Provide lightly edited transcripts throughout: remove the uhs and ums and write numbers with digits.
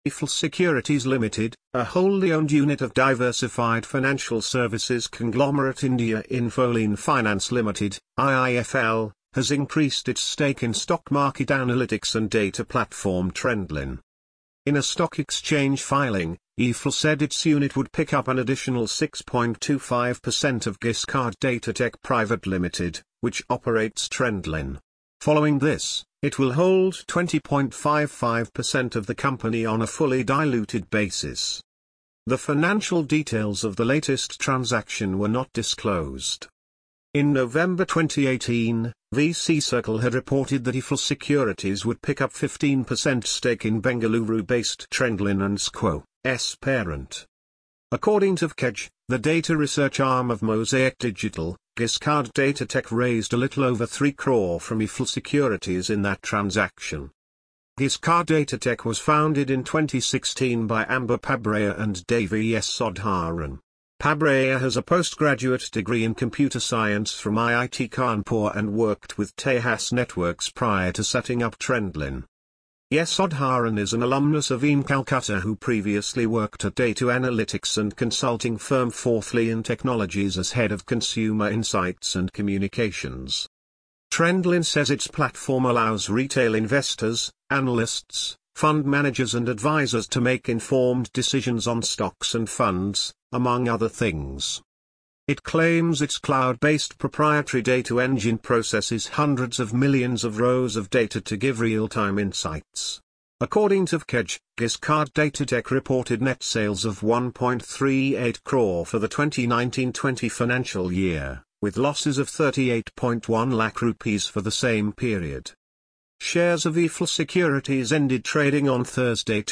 EIFL Securities Limited, a wholly owned unit of Diversified Financial Services conglomerate India Infoline Finance Limited, IIFL, has increased its stake in stock market analytics and data platform Trendline. In a stock exchange filing, EIFL said its unit would pick up an additional 6.25% of Giscard Datatec Private Limited, which operates Trendline. Following this, it will hold 20.55% of the company on a fully diluted basis. The financial details of the latest transaction were not disclosed. In November 2018, VC Circle had reported that EIFL Securities would pick up 15% stake in Bengaluru-based Trendline & Co.'s parent. According to VCedge, the data research arm of Mosaic Digital, Giscard Datatec raised a little over 3 crore from EIFL Securities in that transaction. Giscard Datatec was founded in 2016 by Amber Pabrea and Devi Yesodharan. Pabrea has a postgraduate degree in computer science from IIT Kanpur and worked with Tejas Networks prior to setting up Trendline. Yesodharan is an alumnus of IIM Calcutta who previously worked at data analytics and consulting firm Forthlian Technologies as head of consumer insights and communications. Trendline says its platform allows retail investors, analysts, fund managers and advisors to make informed decisions on stocks and funds, among other things. It claims its cloud-based proprietary data engine processes hundreds of millions of rows of data to give real-time insights. According to VCedge, Giscard Datatec reported net sales of 1.38 crore for the 2019-20 financial year, with losses of 38.1 lakh rupees for the same period. Shares of EIFL Securities ended trading on Thursday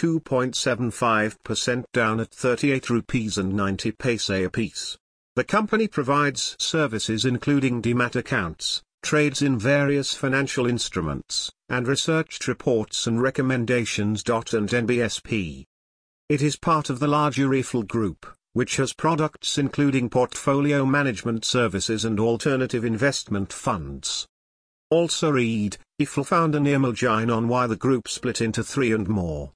2.75% down at 38 rupees and 90 paise apiece. The company provides services including demat accounts, trades in various financial instruments, and researched reports and recommendations. And NBSP. It is part of the larger EIFL Group, which has products including portfolio management services and alternative investment funds. Also read, EIFL founder Nirmal Jain on why the group split into 3 and more.